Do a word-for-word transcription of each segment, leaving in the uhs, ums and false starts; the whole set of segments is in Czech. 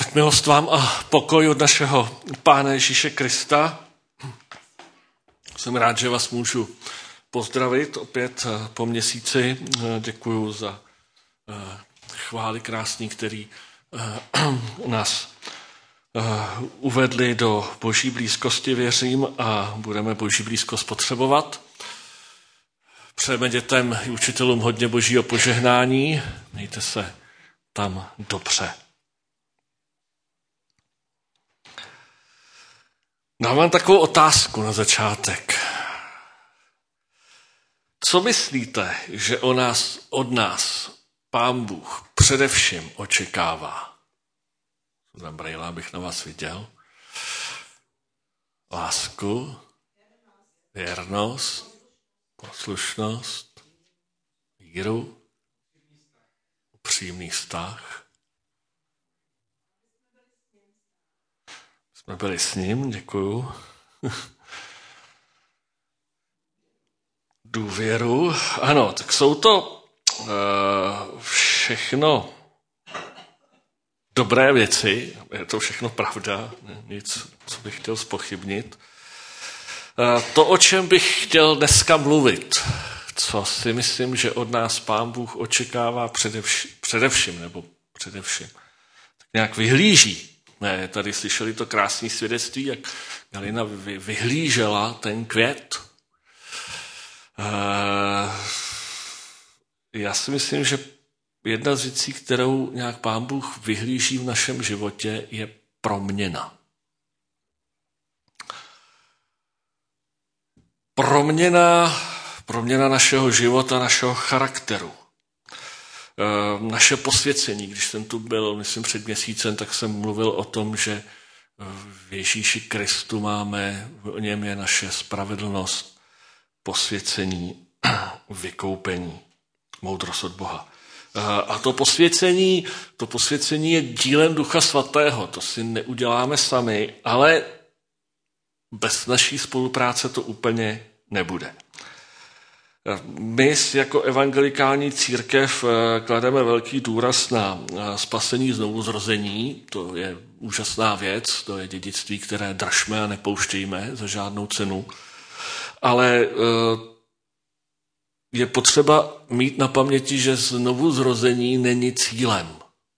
Tak milost vám a pokoj od našeho Pána Ježíše Krista. Jsem rád, že vás můžu pozdravit opět po měsíci. Děkuju za chvály krásný, který nás uvedli do boží blízkosti, věřím, a budeme boží blízkost potřebovat. Přejeme dětem i učitelům hodně božího požehnání. Mějte se tam dobře. Dávám takovou otázku na začátek. Co myslíte, že o nás, od nás Pán Bůh především očekává? Za brejla, abych na vás viděl. Lásku, věrnost, poslušnost, víru, upřímný vztah. Jsme byli s ním, děkuju. Důvěru. Ano, tak jsou to uh, všechno dobré věci. Je to všechno pravda. Nic, co bych chtěl zpochybnit. Uh, to, o čem bych chtěl dneska mluvit, co si myslím, že od nás Pán Bůh očekává především, především nebo především, tak nějak vyhlíží. Ne, tady slyšeli to krásné svědectví, jak Galina vyhlížela ten květ. Já si myslím, že jedna z věcí, kterou nějak Pán Bůh vyhlíží v našem životě, je proměna. Proměna, proměna našeho života, našeho charakteru. Naše posvěcení, když jsem tu byl, myslím před měsícem, tak jsem mluvil o tom, že v Ježíši Kristu máme, v něm je naše spravedlnost, posvěcení, vykoupení, moudrost od Boha. A to posvěcení, to posvěcení je dílem Ducha Svatého, to si neuděláme sami, ale bez naší spolupráce to úplně nebude. My jako evangelikální církev klademe velký důraz na spasení znovuzrození. To je úžasná věc, to je dědictví, které držme a nepouštějme za žádnou cenu. Ale je potřeba mít na paměti, že znovuzrození není cílem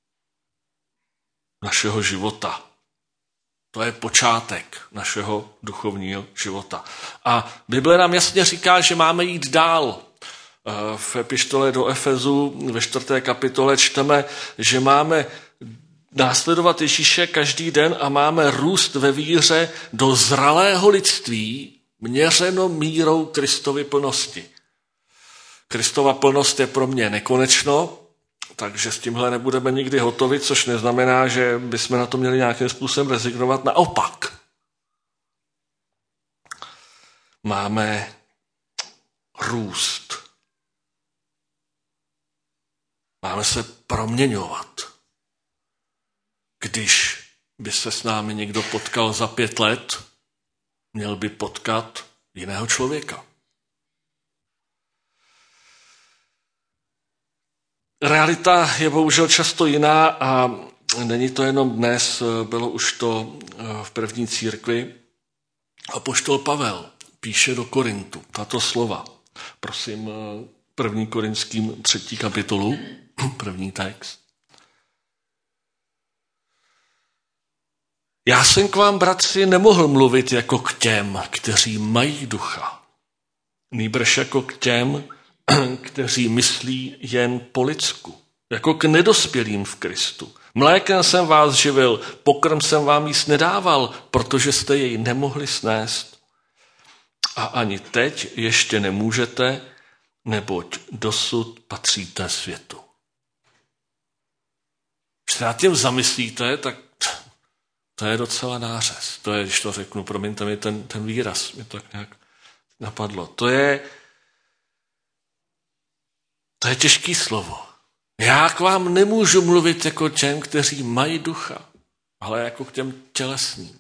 našeho života. To je počátek našeho duchovního života. A Bible nám jasně říká, že máme jít dál. V epištole do Efezu ve čtvrté kapitole čteme, že máme následovat Ježíše každý den a máme růst ve víře do zralého lidství, měřeno mírou Kristovy plnosti. Kristova plnost je pro mě nekonečno, takže s tímhle nebudeme nikdy hotovi, což neznamená, že bychom na to měli nějakým způsobem rezignovat. Naopak. Máme růst. Máme se proměňovat. Když by se s námi někdo potkal za pět let, měl by potkat jiného člověka. Realita je bohužel často jiná a není to jenom dnes, bylo už to v první církvi. Apoštol Pavel píše do Korintu tato slova. Prosím, první Korinským třetí kapitolu, první text. Já jsem k vám, bratři, nemohl mluvit jako k těm, kteří mají ducha, nýbrž jako k těm, kteří myslí jen po lidsku, jako k nedospělým v Kristu. Mlékem jsem vás živil, pokrm jsem vám jíst nedával, protože jste jej nemohli snést. A ani teď ještě nemůžete, neboť dosud patříte světu. Když se nad tím zamyslíte, tak to je docela nářez. To je, když to řeknu, promiňte mi ten, ten výraz, mě to tak nějak napadlo. To je To je těžký slovo. Já k vám nemůžu mluvit jako těm, kteří mají ducha, ale jako k těm tělesným.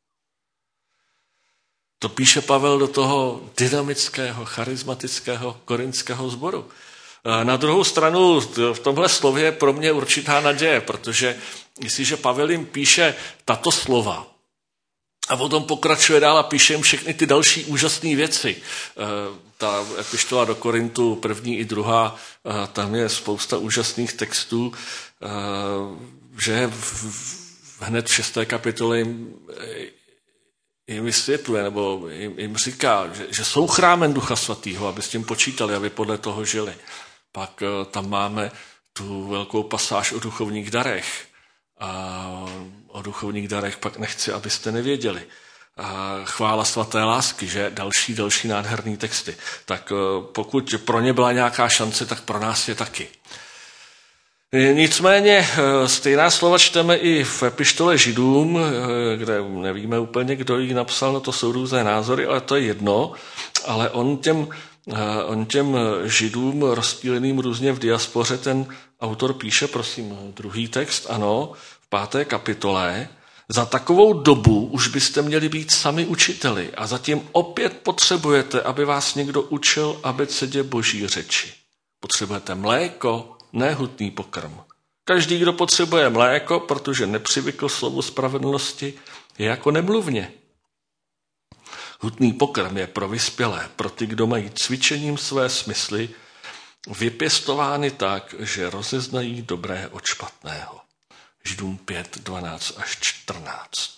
To píše Pavel do toho dynamického, charismatického korinského sboru. Na druhou stranu v tomhle slově je pro mě určitá naděje, protože jestliže Pavel jim píše tato slova a potom pokračuje dál a píše jim všechny ty další úžasné věci. Ta epištola do Korintu, první i druhá, tam je spousta úžasných textů, že hned v šesté kapitole jim, jim vysvětluje, nebo jim, jim říká, že, že jsou chrámem Ducha Svatého, aby s tím počítali, aby podle toho žili. Pak tam máme tu velkou pasáž o duchovních darech. A o duchovních darech pak nechci, abyste nevěděli. A chvála svaté lásky, že další, další nádherný texty. Tak pokud pro ně byla nějaká šance, tak pro nás je taky. Nicméně stejná slova čteme i v epištole Židům, kde nevíme úplně, kdo ji napsal, no to jsou různé názory, ale to je jedno. Ale on těm, on těm Židům rozptýleným různě v diaspoře, ten autor píše, prosím, druhý text, ano, v páté kapitole, za takovou dobu už byste měli být sami učiteli a zatím opět potřebujete, aby vás někdo učil abecedě boží řeči. Potřebujete mléko, ne hutný pokrm. Každý, kdo potřebuje mléko, protože nepřivykl slovu spravedlnosti, je jako nemluvně. Hutný pokrm je pro vyspělé, pro ty, kdo mají cvičením své smysly vypěstovány tak, že rozeznají dobré od špatného. Židům pět, dvanáct až čtrnáct.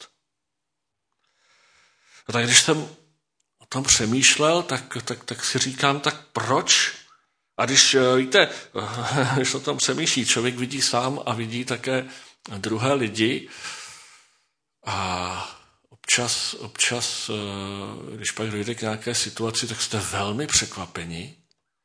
A tak když jsem o tom přemýšlel, tak, tak, tak si říkám, tak proč? A když, víte, když o tom přemýšlí, člověk vidí sám a vidí také druhé lidi a občas, občas, když pak dojde k nějaké situaci, tak jste velmi překvapeni.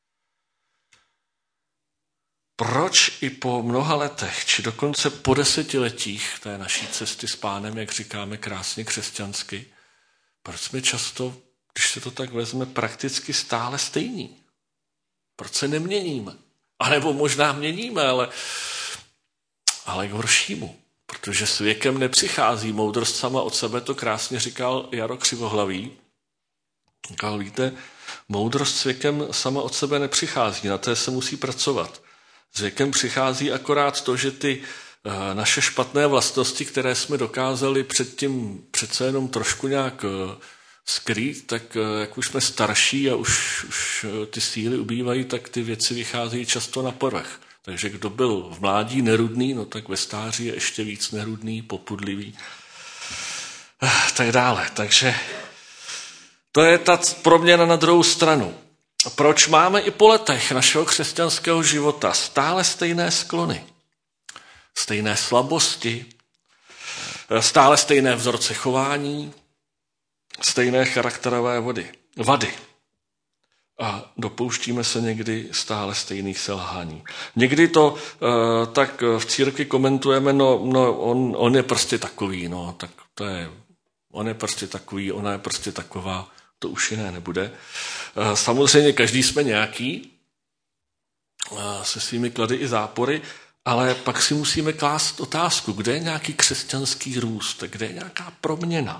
Proč i po mnoha letech, či dokonce po desetiletích té naší cesty s Pánem, jak říkáme krásně křesťansky, proč jsme často, když se to tak vezme, prakticky stále stejní? Proč se neměníme? A nebo možná měníme, ale, ale k horšímu. Protože s věkem nepřichází moudrost sama od sebe, to krásně říkal Jaro Křivohlavý. Říkal, víte, moudrost s věkem sama od sebe nepřichází, na té se musí pracovat. S věkem přichází akorát to, že ty naše špatné vlastnosti, které jsme dokázali předtím přece jenom trošku nějak skrýt, tak jak už jsme starší a už, už ty síly ubývají, tak ty věci vycházejí často na povrch. Takže kdo byl v mládí nerudný, no tak ve stáří je ještě víc nerudný, popudlivý. Tak dále. Takže to je ta proměna na druhou stranu. Proč máme i po letech našeho křesťanského života stále stejné sklony, stejné slabosti, stále stejné vzorce chování, stejné charakterové vody, vady. A dopouštíme se někdy stále stejných selhání. Někdy to uh, tak v církvi komentujeme, no, no on, on je prostě takový, no, tak to je, on je prostě takový, ona je prostě taková, to už jiné nebude. Uh, samozřejmě každý jsme nějaký, uh, se svými klady i zápory, ale pak si musíme klást otázku, kde je nějaký křesťanský růst, kde je nějaká proměna.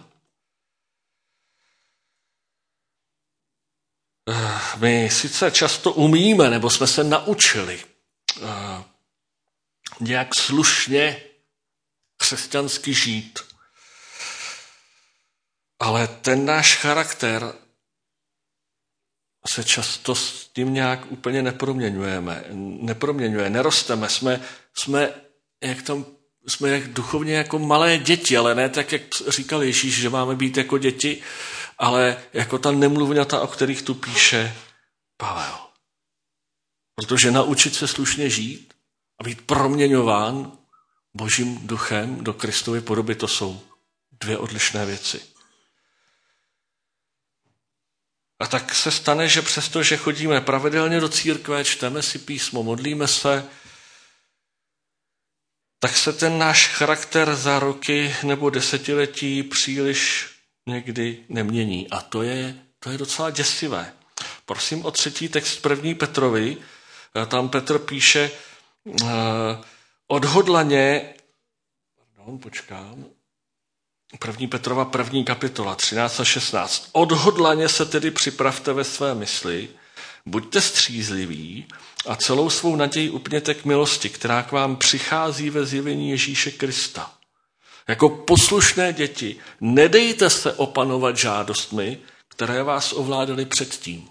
My sice často umíme, nebo jsme se naučili uh, nějak slušně křesťansky žít, ale ten náš charakter se často s tím nějak úplně neproměňujeme, neproměňuje, nerosteme, jsme, jsme, jak tam, jsme jak duchovně jako malé děti, ale ne tak, jak říkal Ježíš, že máme být jako děti, ale jako ta nemluvňata, o kterých tu píše Pavel. Protože naučit se slušně žít a být proměňován Božím duchem do Kristovy podoby, to jsou dvě odlišné věci. A tak se stane, že přesto, že chodíme pravidelně do církve, čteme si písmo, modlíme se, tak se ten náš charakter za roky nebo desetiletí příliš někdy nemění. A to je, to je docela děsivé. Prosím o třetí text první Petrovi. Tam Petr píše uh, odhodlaně, pardon, počkám, první Petrova první kapitola, třináct a šestnáct. Odhodlaně se tedy připravte ve své mysli, buďte střízliví a celou svou naději upněte k milosti, která k vám přichází ve zjevení Ježíše Krista. Jako poslušné děti, nedejte se opanovat žádostmi, které vás ovládaly předtím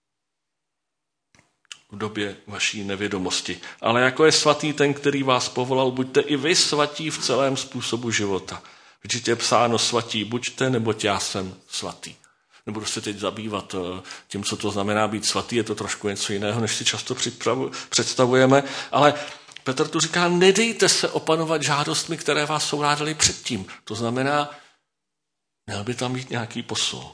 v době vaší nevědomosti. Ale jako je svatý ten, který vás povolal, buďte i vy svatí v celém způsobu života. Vždyť je psáno svatí buďte, neboť já jsem svatý. Nebudu se teď zabývat tím, co to znamená být svatý, je to trošku něco jiného, než si často představujeme, ale Petr tu říká, nedejte se opanovat žádostmi, které vás ovládaly předtím. To znamená, měl by tam být nějaký posun.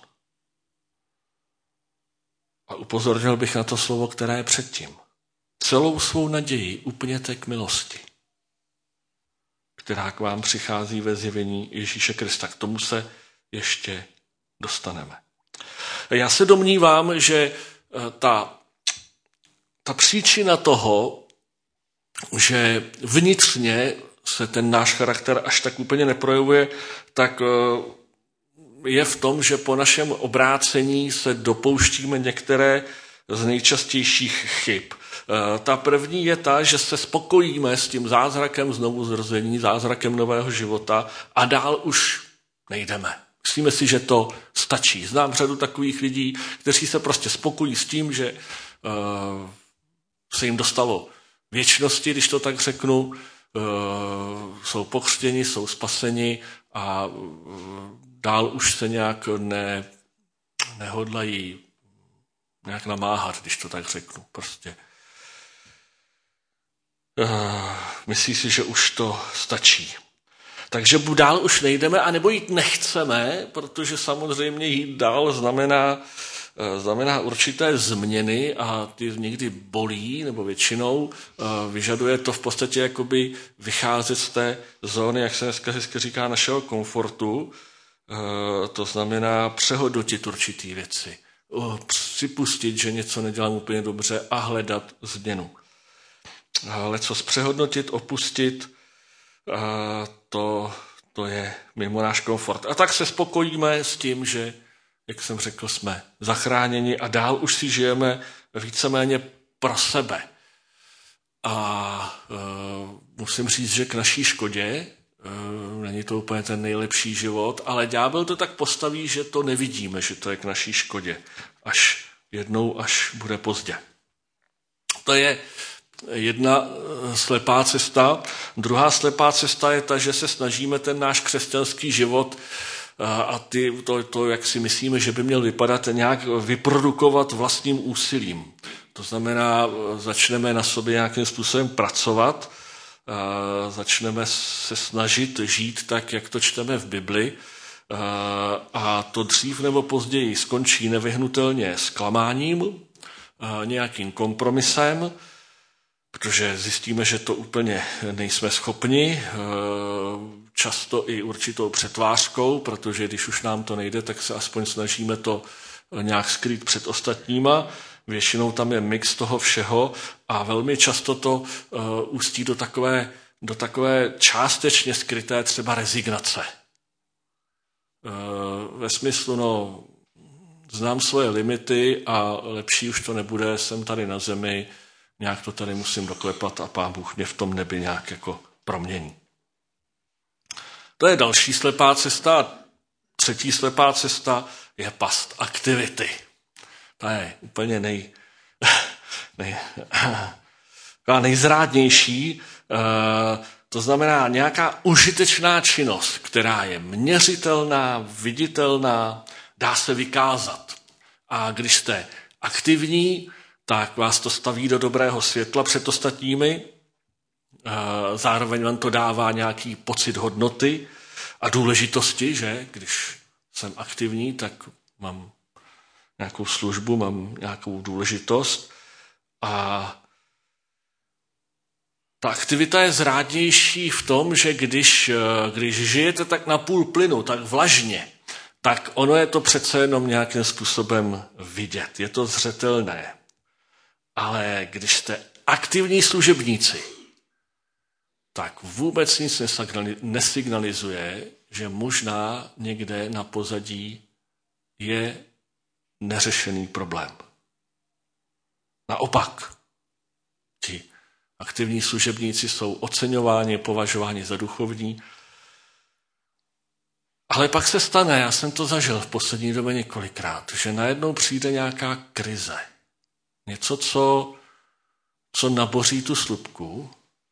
A upozornil bych na to slovo, které je předtím. Celou svou naději upněte k milosti, která k vám přichází ve zjevení Ježíše Krista. K tomu se ještě dostaneme. Já se domnívám, že ta, ta příčina toho, že vnitřně se ten náš charakter až tak úplně neprojevuje, tak je v tom, že po našem obrácení se dopouštíme některé z nejčastějších chyb. Ta první je ta, že se spokojíme s tím zázrakem znovuzrození, zázrakem nového života a dál už nejdeme. Myslíme si, že to stačí. Znám řadu takových lidí, kteří se prostě spokojí s tím, že uh, se jim dostalo věčnosti, když to tak řeknu, uh, jsou pokřtěni, jsou spaseni a uh, dál už se nějak ne, nehodlají nějak namáhat, když to tak řeknu. Prostě. Uh, myslí si, že už to stačí. Takže dál už nejdeme, anebo jít nechceme, protože samozřejmě jít dál znamená, znamená určité změny a ty někdy bolí, nebo většinou vyžaduje to v podstatě jakoby vycházet z té zóny, jak se dneska hezky říká, našeho komfortu. To znamená přehodnotit určitý věci, připustit, že něco nedělám úplně dobře a hledat změnu. Ale co přehodnotit, opustit, a to, to je mimo náš komfort. A tak se spokojíme s tím, že, jak jsem řekl, jsme zachráněni a dál už si žijeme víceméně pro sebe. A e, musím říct, že k naší škodě, e, není to úplně ten nejlepší život, ale ďábel to tak postaví, že to nevidíme, že to je k naší škodě. Až jednou, až bude pozdě. To je jedna slepá cesta. Druhá slepá cesta je ta, že se snažíme ten náš křesťanský život a ty, to, to, jak si myslíme, že by měl vypadat, nějak vyprodukovat vlastním úsilím. To znamená, začneme na sobě nějakým způsobem pracovat, začneme se snažit žít tak, jak to čteme v Bibli, a to dřív nebo později skončí nevyhnutelně zklamáním, nějakým kompromisem, protože zjistíme, že to úplně nejsme schopni, často i určitou přetvářkou, protože když už nám to nejde, tak se aspoň snažíme to nějak skrýt před ostatníma. Většinou tam je mix toho všeho a velmi často to ústí do takové, do takové částečně skryté třeba rezignace. Ve smyslu, no, znám svoje limity a lepší už to nebude, jsem tady na zemi, nějak to tady musím doklepat a Pán Bůh mě v tom nebi nějak jako promění. To je další slepá cesta. Třetí slepá cesta je past aktivity. Ta je úplně nej, nej, nejzrádnější. To znamená nějaká užitečná činnost, která je měřitelná, viditelná, dá se vykázat. A když jste aktivní, tak vás to staví do dobrého světla před ostatními, zároveň vám to dává nějaký pocit hodnoty a důležitosti, že když jsem aktivní, tak mám nějakou službu, mám nějakou důležitost a ta aktivita je zrádnější v tom, že když, když žijete tak na půl plynu, tak vlažně, tak ono je to přece jenom nějakým způsobem vidět, je to zřetelné. Ale když jste aktivní služebníci, tak vůbec nic nesignalizuje, že možná někde na pozadí je neřešený problém. Naopak, Aktivní služebníci jsou oceňováni, považováni za duchovní. Ale pak se stane, já jsem to zažil v poslední době několikrát, že najednou přijde nějaká krize. Něco, co, co naboří tu slupku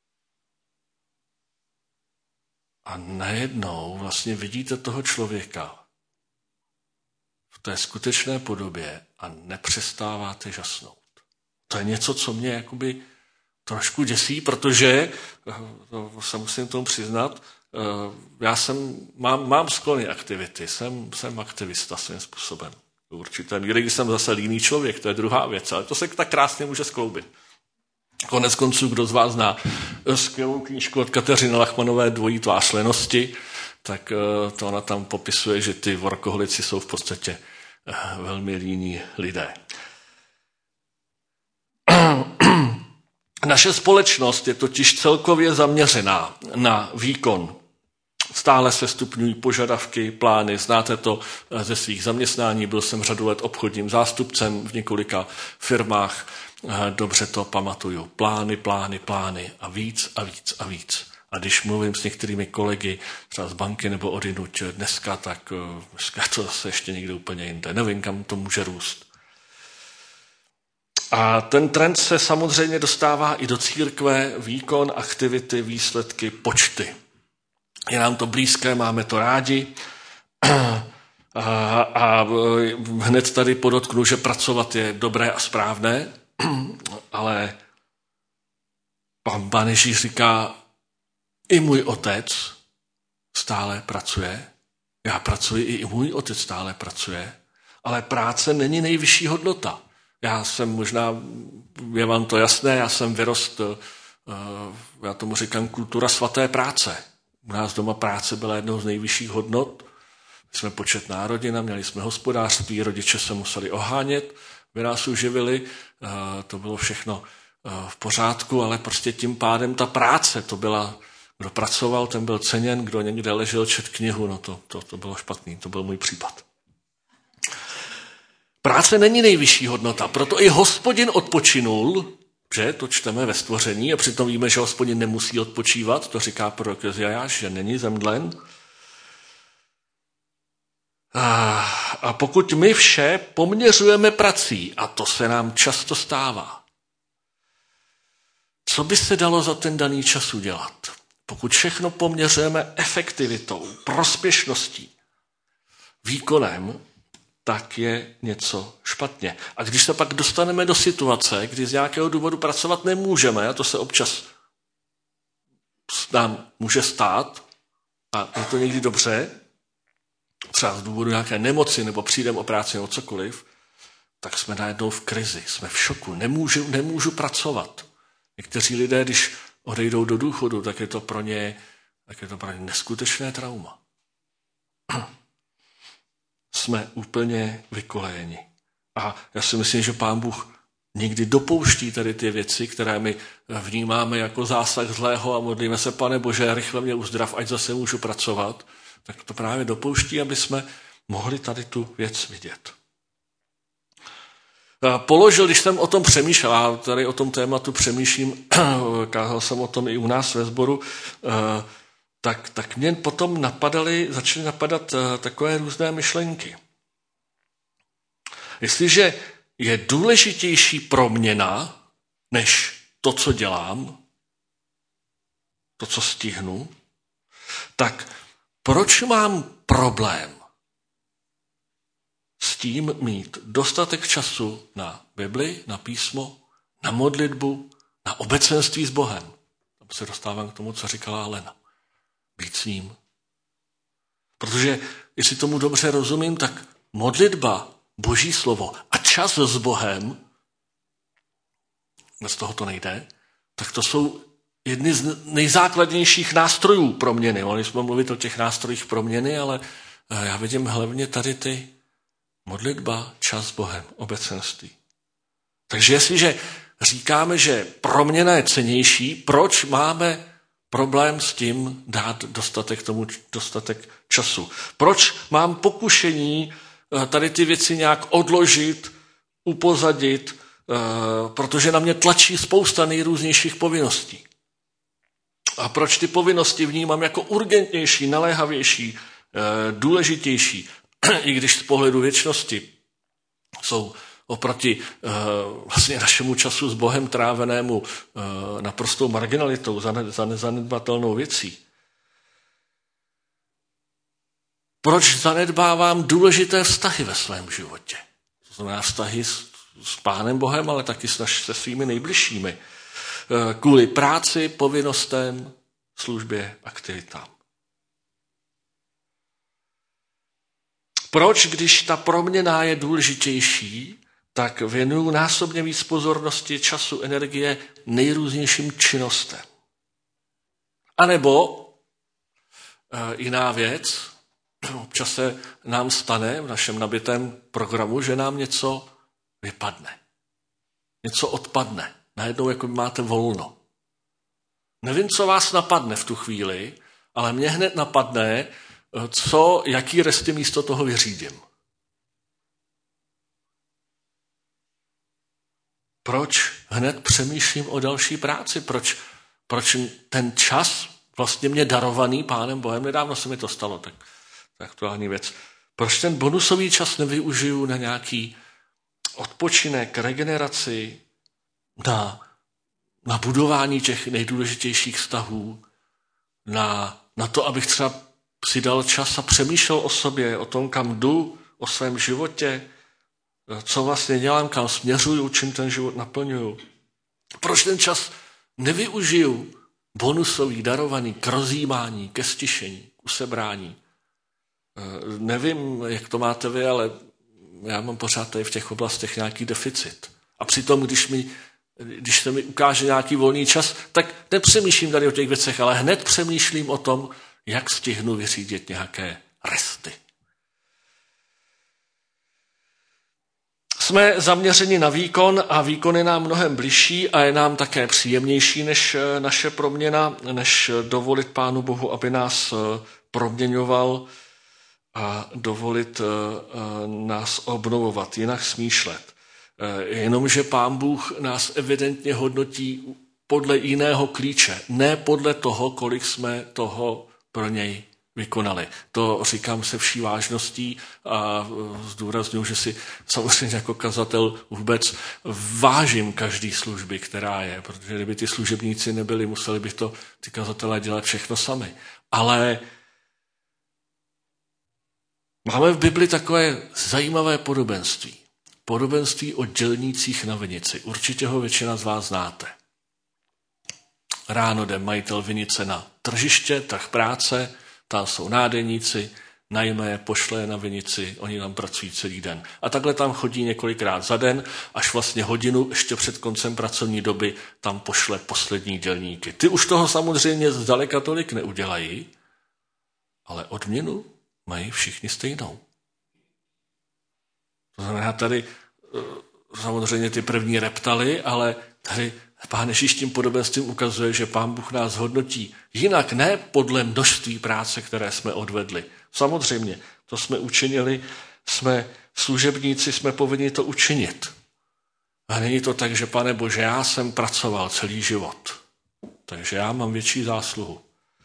a najednou vlastně vidíte toho člověka v té skutečné podobě a nepřestáváte žasnout. To je něco, co mě jakoby trošku děsí, protože, to se musím tomu přiznat, já jsem, mám, mám sklony aktivity, jsem, jsem aktivista svým způsobem. Určitě, když jsem zase líný člověk, to je druhá věc, ale to se tak krásně může skloubit. Konec konců, kdo z vás zná skvělou knížku od Kateřiny Lachmanové Dvojí tvář lenosti, tak to ona tam popisuje, že ty workoholici jsou v podstatě velmi líní lidé. Naše společnost je totiž celkově zaměřená na výkon. Stále se stupňují požadavky, plány, znáte to ze svých zaměstnání, byl jsem řadu let obchodním zástupcem v několika firmách, dobře to pamatuju. Plány, plány, plány a víc a víc a víc. A když mluvím s některými kolegy, třeba z banky nebo odjinuť dneska, tak dneska to zase ještě někde úplně jinde. Nevím, kam to může růst. A ten trend se samozřejmě dostává i do církve, výkon, aktivity, výsledky, počty. Je nám to blízké, máme to rádi a, a hned tady podotknu, že pracovat je dobré a správné, ale pan Pán Ježíš říká, i můj otec stále pracuje, já pracuji, i můj otec stále pracuje, ale práce není nejvyšší hodnota. Já jsem možná, je vám to jasné, já jsem vyrost, já tomu říkám kultura svaté práce. U nás doma práce byla jednou z nejvyšších hodnot. My jsme početná rodina, měli jsme hospodářství, rodiče se museli ohánět, by nás uživili, to bylo všechno v pořádku, ale prostě tím pádem ta práce, to byla, kdo pracoval, ten byl ceněn, kdo někde ležel, čet knihu, no to, to, to bylo špatný, to byl můj případ. Práce není nejvyšší hodnota, proto i Hospodin odpočinul, že to čteme ve stvoření a přitom víme, že Hospodin nemusí odpočívat, to říká prorok Joziáš, že není zemdlen. A pokud my vše poměřujeme prací, a to se nám často stává, co by se dalo za ten daný čas udělat? Pokud všechno poměřujeme efektivitou, prospěšností, výkonem, tak je něco špatně. A když se pak dostaneme do situace, kdy z nějakého důvodu pracovat nemůžeme, a to se občas nám může stát, a je to někdy dobře, třeba z důvodu nějaké nemoci, nebo přijdeme o práci, nebo cokoliv, tak jsme najednou v krizi, jsme v šoku, nemůžu, nemůžu pracovat. Někteří lidé, když odejdou do důchodu, tak je to pro ně, tak je to pro ně neskutečné trauma. Jsme úplně vykolejeni. A já si myslím, že Pán Bůh někdy dopouští tady ty věci, které my vnímáme jako zásah zlého a modlíme se, Pane Bože, rychle mě uzdrav, ať zase můžu pracovat, tak to právě dopouští, aby jsme mohli tady tu věc vidět. Položil, když jsem o tom přemýšlel, a tady o tom tématu přemýšlím, kázal jsem o tom i u nás ve sboru, tak, tak mě potom napadaly, začaly napadat takové různé myšlenky. Jestliže je důležitější proměna, než to, co dělám, to, co stihnu, tak proč mám problém s tím mít dostatek času na Bibli, na písmo, na modlitbu, na obecenství s Bohem? Tam se dostávám k tomu, co říkala Alena. Být s ním. Protože, jestli tomu dobře rozumím, tak modlitba, Boží slovo a čas s Bohem, bez toho to nejde, tak to jsou jedny z nejzákladnějších nástrojů proměny. Mohli jsme mluvit o těch nástrojích proměny, ale já vidím hlavně tady ty modlitba, čas s Bohem, obecenství. Takže jestliže říkáme, že proměna je cennější, proč máme problém s tím dát dostatek tomu dostatek času? Proč mám pokušení tady ty věci nějak odložit, upozadit, protože na mě tlačí spousta nejrůznějších povinností. A proč ty povinnosti vnímám jako urgentnější, naléhavější, důležitější, i když z pohledu věčnosti jsou oproti vlastně našemu času s Bohem trávenému naprostou marginalitou, zanedbatelnou věcí. Proč zanedbávám důležité vztahy ve svém životě? To znamená vztahy s, s Pánem Bohem, ale taky s naš, se svými nejbližšími. Kvůli práci, povinnostem, službě, aktivitám. Proč, když ta proměna je důležitější, tak věnuju násobně víc pozornosti, času, energie nejrůznějším činnostem. A nebo e, jiná věc, občas se nám stane v našem nabitém programu, že nám něco vypadne. Něco odpadne. Najednou jako máte volno. Nevím, co vás napadne v tu chvíli, ale mě hned napadne, co, jaký resty místo toho vyřídím. Proč hned přemýšlím o další práci? Proč, proč ten čas vlastně mě darovaný Pánem Bohem, nedávno se mi to stalo, tak to je aktuální věc. Proč ten bonusový čas nevyužiju na nějaký odpočinek, regeneraci, na, na budování těch nejdůležitějších vztahů, na, na to, abych třeba si dal čas a přemýšlel o sobě, o tom, kam jdu, o svém životě, co vlastně dělám, kam směřuju, čím ten život naplňuju. Proč ten čas nevyužiju bonusový, darovaný k rozjímání, ke stišení, k usebrání? Nevím, jak to máte vy, ale já mám pořád tady v těch oblastech nějaký deficit. A přitom, když, mi, když se mi ukáže nějaký volný čas, tak nepřemýšlím tady o těch věcech, ale hned přemýšlím o tom, jak stihnu vyřídit nějaké resty. Jsme zaměřeni na výkon a výkon je nám mnohem bližší a je nám také příjemnější než naše proměna, než dovolit Pánu Bohu, aby nás proměňoval a dovolit nás obnovovat, jinak smýšlet. Jenomže Pán Bůh nás evidentně hodnotí podle jiného klíče, ne podle toho, kolik jsme toho pro něj vykonali. To říkám se vší vážností a zdůrazňuji, že si samozřejmě jako kazatel vůbec vážím každý služby, která je, protože kdyby ty služebníci nebyli, museli by to ty kazatelé dělat všechno sami. Ale máme v Bibli takové zajímavé podobenství. Podobenství o dělnících na vinici. Určitě ho většina z vás znáte. Ráno jde majitel vinice na tržiště, trh práce, tam jsou nádeníci, najme je, pošle je na vinici, oni tam pracují celý den. A takhle tam chodí několikrát za den, až vlastně hodinu ještě před koncem pracovní doby tam pošle poslední dělníky. Ty už toho samozřejmě zdaleka tolik neudělají, ale odměnu mají všichni stejnou. To znamená tady samozřejmě ty první reptali, ale tady Pán Ježíš tím podobenstvím ukazuje, že Pán Bůh nás hodnotí jinak, ne podle množství práce, které jsme odvedli. Samozřejmě, to jsme učinili, jsme služebníci, jsme povinni to učinit. A není to tak, že Pane Bože, já jsem pracoval celý život, takže já mám větší zásluhu.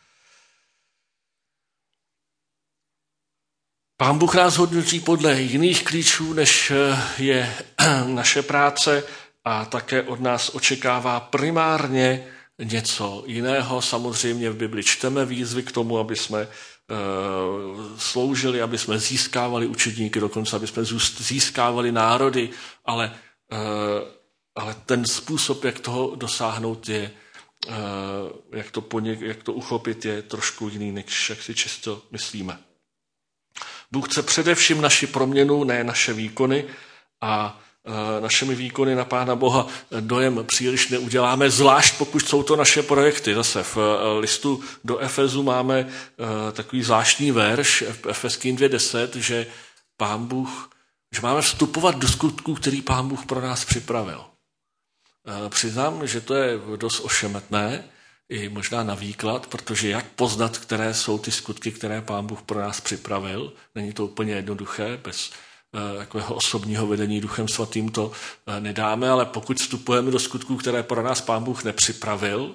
Pán Bůh nás hodnotí podle jiných klíčů, než je naše práce, a také od nás očekává primárně něco jiného. Samozřejmě v Bibli čteme výzvy k tomu, aby jsme e, sloužili, aby jsme získávali učedníky, dokonce aby jsme získávali národy, ale, e, ale ten způsob, jak toho dosáhnout, je, e, jak, to poněk, jak to uchopit, je trošku jiný, než jak si často myslíme. Bůh chce především naši proměnu, ne naše výkony, a našimi výkony na Pána Boha dojem příliš neuděláme, zvlášť pokud jsou to naše projekty. Zase v listu do Efezu máme takový zvláštní verš, Efeským dvě deset, že Pán Bůh, že máme vstupovat do skutků, který Pán Bůh pro nás připravil. Přiznám, že to je dost ošemetné, i možná na výklad, protože jak poznat, které jsou ty skutky, které Pán Bůh pro nás připravil, není to úplně jednoduché, bez takového osobního vedení Duchem Svatým to nedáme, ale pokud vstupujeme do skutků, které pro nás Pán Bůh nepřipravil,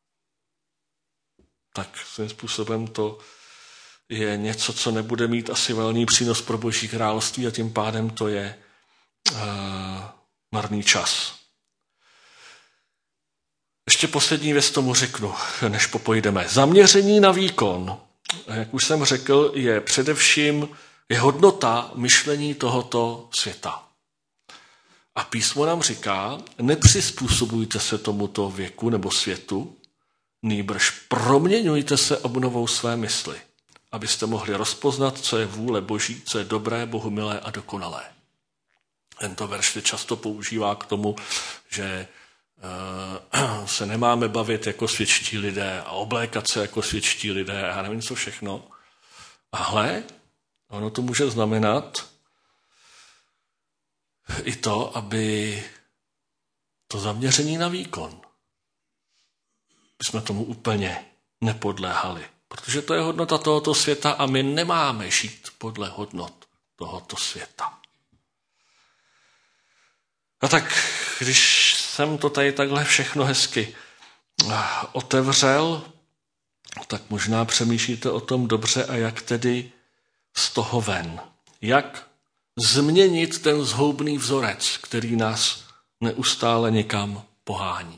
tak svým způsobem to je něco, co nebude mít asi velký přínos pro Boží království a tím pádem to je uh, marný čas. Ještě poslední věc tomu řeknu, než popojdeme. Zaměření na výkon, jak už jsem řekl, je především je hodnota myšlení tohoto světa. A písmo nám říká, nepřizpůsobujte se tomuto věku nebo světu, nýbrž proměňujte se obnovou své mysli, abyste mohli rozpoznat, co je vůle Boží, co je dobré, bohumilé a dokonalé. Tento verš se často používá k tomu, že uh, se nemáme bavit jako světští lidé a oblékat se jako světští lidé a nevím co všechno. Ale ono to může znamenat i to, aby to zaměření na výkon, aby jsme tomu úplně nepodléhali. Protože to je hodnota tohoto světa a my nemáme žít podle hodnot tohoto světa. A tak, když jsem to tady takhle všechno hezky otevřel, tak možná přemýšlíte o tom dobře a jak tedy z toho ven. Jak změnit ten zhoubný vzorec, který nás neustále někam pohání.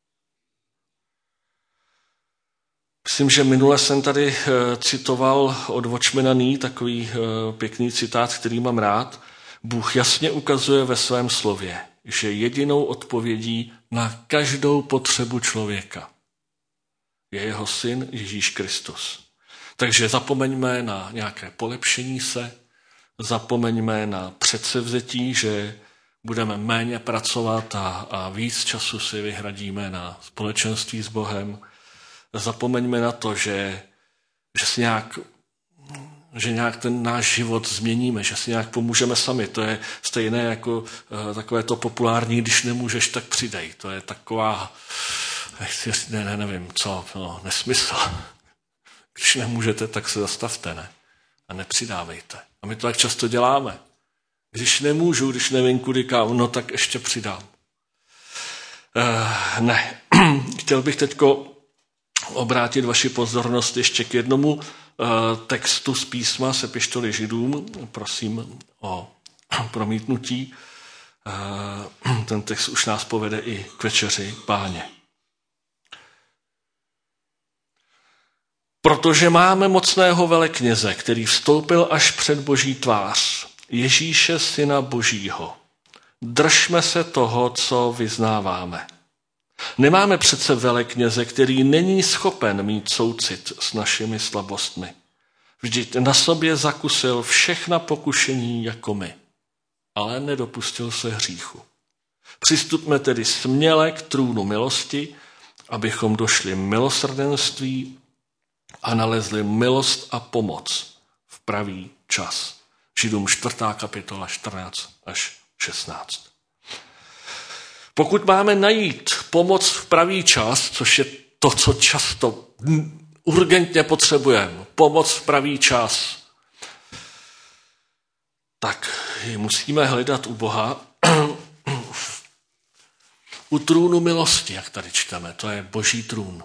Myslím, že minule jsem tady citoval od Watchmana Nee takový pěkný citát, který mám rád. Bůh jasně ukazuje ve svém slově, že jedinou odpovědí na každou potřebu člověka je jeho syn Ježíš Kristus. Takže zapomeňme na nějaké polepšení se, zapomeňme na předsevzetí, že budeme méně pracovat a, a víc času si vyhradíme na společenství s Bohem. Zapomeňme na to, že, že si nějak, že nějak ten náš život změníme, že si nějak pomůžeme sami. To je stejné jako uh, takové to populární, když nemůžeš, tak přidej. To je taková, ne, ne, nevím co, no, nesmysl. Když nemůžete, tak se zastavte, ne? A nepřidávejte. A my to tak často děláme. Když nemůžu, když nevím kudy kam, no tak ještě přidám. Uh, ne. Chtěl bych teďko obrátit vaši pozornost ještě k jednomu uh, textu z písma z epištoly Židům. Prosím o promítnutí. Uh, ten text už nás povede i k večeři Páně. Protože máme mocného velekněze, který vstoupil až před Boží tvář, Ježíše, syna Božího. Držme se toho, co vyznáváme. Nemáme přece velekněze, který není schopen mít soucit s našimi slabostmi. Vždyť na sobě zakusil všechna pokušení jako my, ale nedopustil se hříchu. Přistupme tedy směle k trůnu milosti, abychom došli milosrdenství a nalezli milost a pomoc v pravý čas. Židům čtvrtá kapitola čtrnáct až šestnáct. Pokud máme najít pomoc v pravý čas, což je to, co často urgentně potřebujeme, pomoc v pravý čas, tak ji musíme hledat u Boha, u trůnu milosti, jak tady čteme, to je Boží trůn.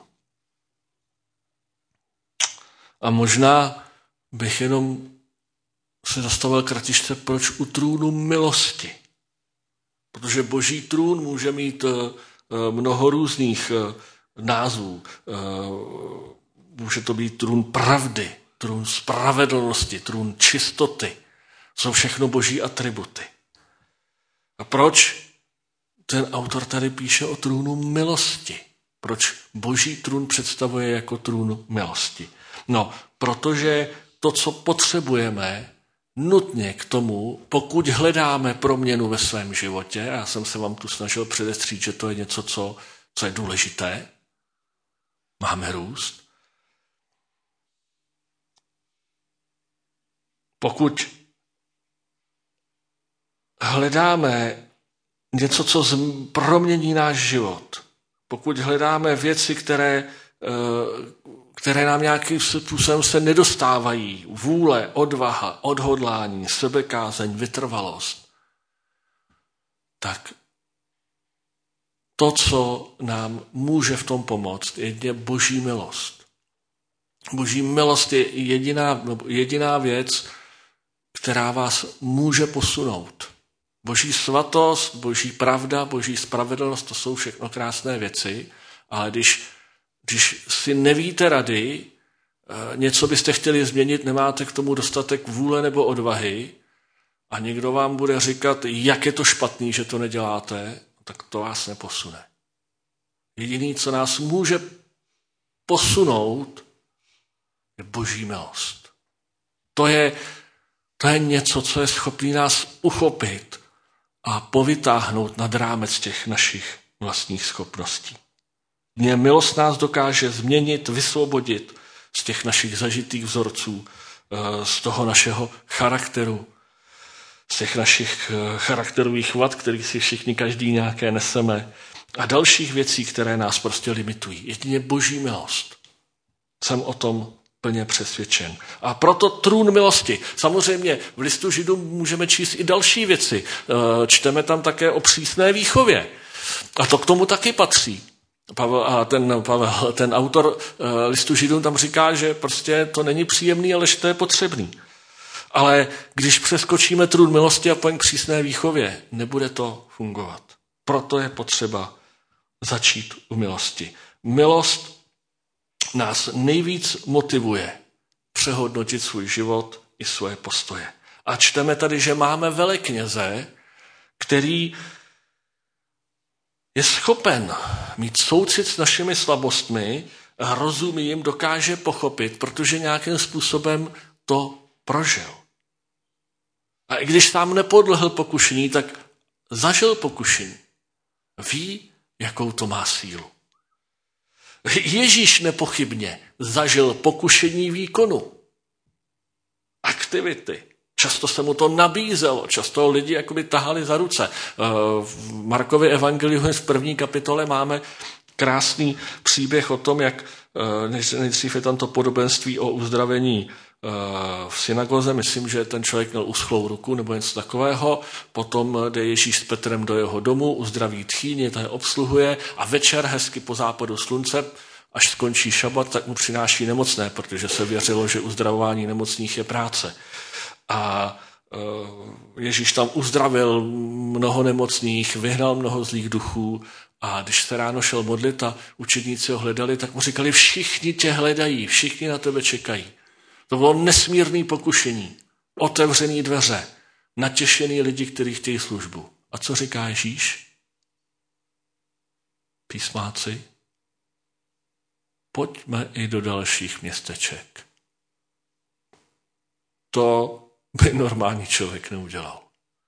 A možná bych jenom se zastavil kratičce, proč u trůnu milosti. Protože Boží trůn může mít mnoho různých názvů. Může to být trůn pravdy, trůn spravedlnosti, trůn čistoty. Jsou všechno Boží atributy. A proč ten autor tady píše o trůnu milosti? Proč Boží trůn představuje jako trůn milosti? No, protože to, co potřebujeme nutně k tomu, pokud hledáme proměnu ve svém životě, já jsem se vám tu snažil předestřít, že to je něco, co, co je důležité, máme růst. Pokud hledáme něco, co promění náš život, pokud hledáme věci, které které nám nějakým způsobem se nedostávají. Vůle, odvaha, odhodlání, sebekázeň, vytrvalost. Tak to, co nám může v tom pomoct, je Boží milost. Boží milost je jediná, jediná věc, která vás může posunout. Boží svatost, Boží pravda, Boží spravedlnost, to jsou všechno krásné věci, ale když, když si nevíte rady, něco byste chtěli změnit, nemáte k tomu dostatek vůle nebo odvahy a někdo vám bude říkat, jak je to špatný, že to neděláte, tak to vás neposune. Jediný, co nás může posunout, je Boží milost. To je, to je něco, co je schopný nás uchopit a povytáhnout nad rámec těch našich vlastních schopností. Milost nás dokáže změnit, vysvobodit z těch našich zažitých vzorců, z toho našeho charakteru, z těch našich charakterových vad, kterých si všichni každý nějaké neseme, a dalších věcí, které nás prostě limitují. Jedině Boží milost. Jsem o tom plně přesvědčen. A proto trůn milosti. Samozřejmě v listu Židům můžeme číst i další věci. Čteme tam také o přísné výchově. A to k tomu taky patří. Pavel, a ten, Pavel, ten autor listu Židům tam říká, že prostě to není příjemný, ale že to je potřebný. Ale když přeskočíme trůn milosti a pojďme k přísné výchově, nebude to fungovat. Proto je potřeba začít u milosti. Milost nás nejvíc motivuje přehodnotit svůj život i svoje postoje. A čteme tady, že máme velekněze, který je schopen mít soucit s našimi slabostmi, rozumí jim, dokáže pochopit, protože nějakým způsobem to prožil. A i když sám nepodlehl pokušení, tak zažil pokušení. Ví, jakou to má sílu. Ježíš nepochybně zažil pokušení výkonu. Aktivity. Často se mu to nabízelo, často lidi jakoby tahali za ruce. V Markově evangeliu v první kapitole máme krásný příběh o tom, jak nejdřív je tam to podobenství o uzdravení v synagoze. Myslím, že ten člověk měl uschlou ruku nebo něco takového. Potom jde Ježíš s Petrem do jeho domu, uzdraví tchýni, ta je obsluhuje a večer hezky po západu slunce, až skončí šabat, tak mu přináší nemocné, protože se věřilo, že uzdravování nemocných je práce. A Ježíš tam uzdravil mnoho nemocných, vyhnal mnoho zlých duchů a když se ráno šel modlit a učedníci ho hledali, tak mu říkali, všichni tě hledají, všichni na tebe čekají. To bylo nesmírné pokušení, otevřené dveře, natěšený lidi, kteří chtějí službu. A co říká Ježíš? Písmáci, pojďme i do dalších městeček. To by normální člověk neudělal.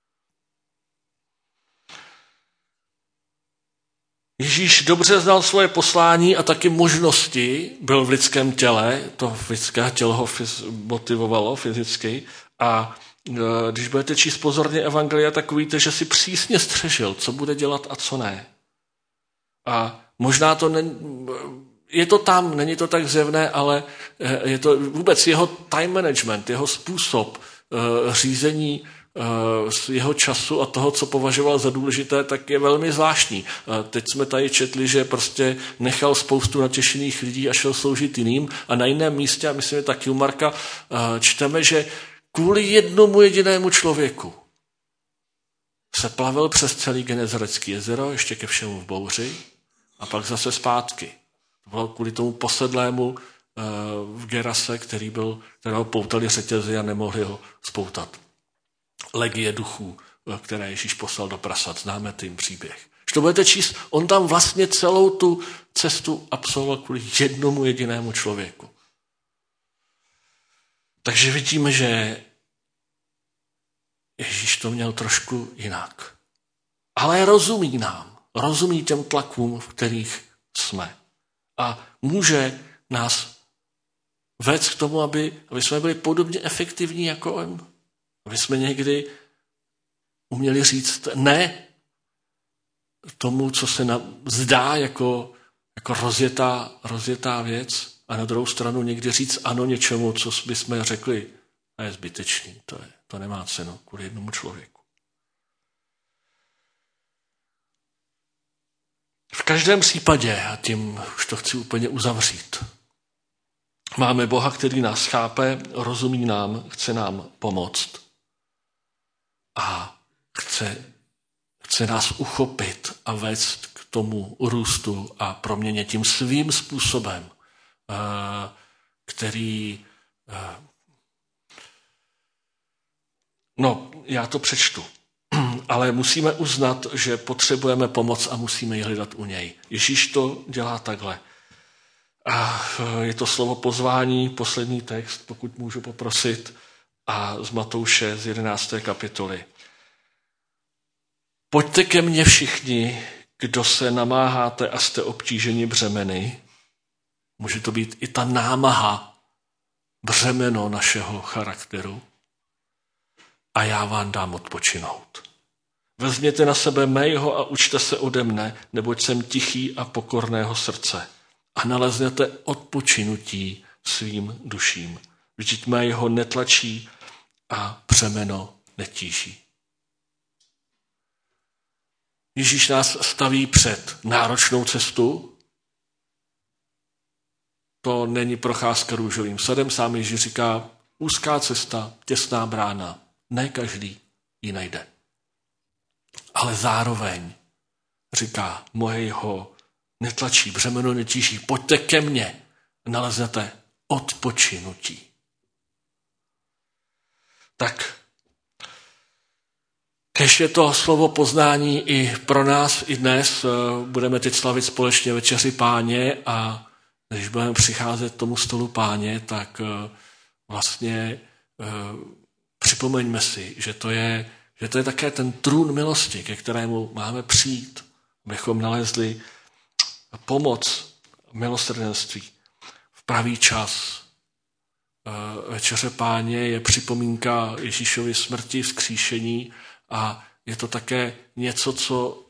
Ježíš dobře znal svoje poslání a taky možnosti, byl v lidském těle, to lidské tělo ho motivovalo fyzicky a když budete číst pozorně evangelia, tak uvidíte, že si přísně střežil, co bude dělat a co ne. A možná to ne, je to tam, není to tak zjevné, ale je to vůbec jeho time management, jeho způsob řízení jeho času a toho, co považoval za důležité, tak je velmi zvláštní. Teď jsme tady četli, že prostě nechal spoustu natěšených lidí a šel sloužit jiným a na jiném místě, a myslím, že taky u Marka, čteme, že kvůli jednomu jedinému člověku se plavil přes celý Genezarecký jezero, ještě ke všemu v bouři a pak zase zpátky. To bylo kvůli tomu posedlému v Gerase, který byl, kterého poutali řetězy a nemohli ho spoutat. Legie duchů, které Ježíš poslal do prasat. Známe tím příběh. Když to budete číst, on tam vlastně celou tu cestu absolvoval kvůli jednomu jedinému člověku. Takže vidíme, že Ježíš to měl trošku jinak. Ale rozumí nám. Rozumí těm tlakům, v kterých jsme. A může nás vést k tomu, aby, aby jsme byli podobně efektivní jako on. Aby jsme někdy uměli říct ne tomu, co se nám zdá jako, jako rozjetá, rozjetá věc, a na druhou stranu někdy říct ano něčemu, co bychom řekli, a je zbytečný, to, je, to nemá cenu kvůli jednomu člověku. V každém případě, a tím už to chci úplně uzavřít, máme Boha, který nás chápe, rozumí nám, chce nám pomoct a chce, chce nás uchopit a vést k tomu růstu a proměně tím svým způsobem, který... No, já to přečtu. Ale musíme uznat, že potřebujeme pomoc a musíme ji hledat u něj. Ježíš to dělá takhle. A je to slovo pozvání, poslední text, pokud můžu poprosit, a z Matouše z jedenácté kapitoly. Pojďte ke mně všichni, kdo se namáháte a jste obtíženi břemeny. Může to být i ta námaha, břemeno našeho charakteru. A já vám dám odpočinout. Vezměte na sebe mého a učte se ode mne, neboť jsem tichý a pokorného srdce. A naleznete odpočinutí svým duším. Vždyť mého netlačí a břemeno netíží. Ježíš nás staví před náročnou cestu. To není procházka růžovým sadem. Sám Ježíš říká, úzká cesta, těsná brána. Ne každý ji najde. Ale zároveň říká, mojeho netlačí, břemeno netíží, pojďte ke mně, naleznete odpočinutí. Tak, kež je to slovo poznání i pro nás, i dnes, budeme teď slavit společně večeři Páně a když budeme přicházet k tomu stolu Páně, tak vlastně připomeňme si, že to je, že to je také ten trůn milosti, ke kterému máme přijít, abychom nalezli pomoc, milosrdenství v pravý čas. Večeře Páně je připomínka Ježíšovy smrti, vzkříšení a je to také něco, co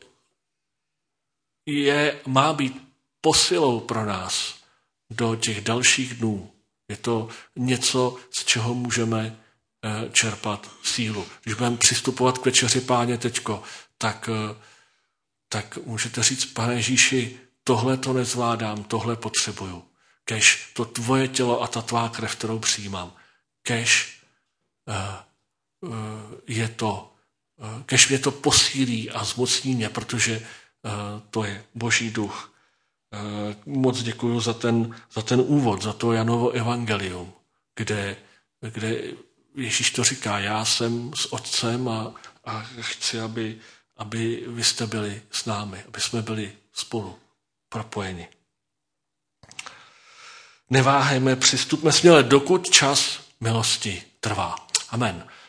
je, má být posilou pro nás do těch dalších dnů. Je to něco, z čeho můžeme čerpat sílu. Když budeme přistupovat k večeři Páně teďko, tak, tak můžete říct, Pane Ježíši, tohle to nezvládám, tohle potřebuju. Kež to tvoje tělo a ta tvá krev, kterou přijímám, kež uh, uh, je to, uh, kež mě to posílí a zmocní mě, protože uh, to je Boží duch. Uh, moc děkuju za ten, za ten úvod, za to Janovo evangelium, kde, kde Ježíš to říká, já jsem s Otcem a, a chci, aby, aby vy jste byli s námi, aby jsme byli spolu propojeni. Neváhejme, přistupme směle, dokud čas milosti trvá. Amen.